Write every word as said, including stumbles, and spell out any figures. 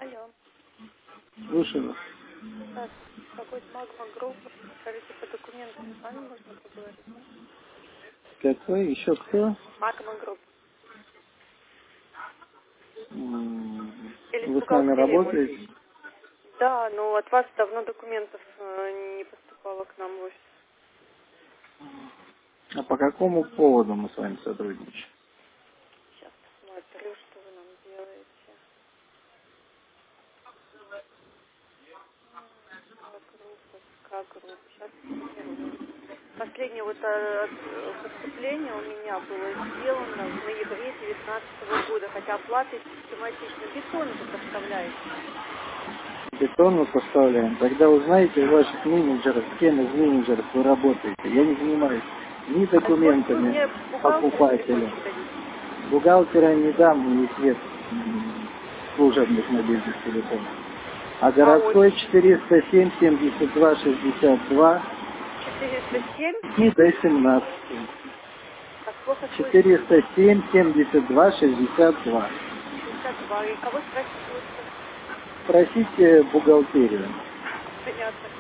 Алло. Слушаю. Так, какой-то Магма Групп. Скажите, по документам с вами можно поговорить? Какой? Еще кто? Магма Групп. М, Или с Вы с нами бухгалтерией, может? работаете? Да, ну от вас давно документов э, не поступало к нам в офис. А по какому поводу мы с вами сотрудничаем? Сейчас посмотрю, что вы нам делаете. К-группа, К-групп. Сейчас сформирую. Последнее вот э, от- э, поступление у меня было сделано в ноябре девятнадцатого года, хотя оплаты систематично. Бетон же поставляете. Бетон мы поставляем. Тогда узнаете у ваших менеджеров, с кем из менеджеров вы работаете. Я не занимаюсь ни А может вы документами мне бухгалтера покупателя. телефончик дадите? Бухгалтера не дам, не свет м, служебных мобильных телефонов. А А городской офис? четыреста семь семьдесят два шестьдесят два четыреста семь? и до семнадцать. Так плохо слышно. четыреста семь семьдесят два шестьдесят два. шестьдесят два. И кого спросить лучше? Спросите бухгалтерию. Понятно.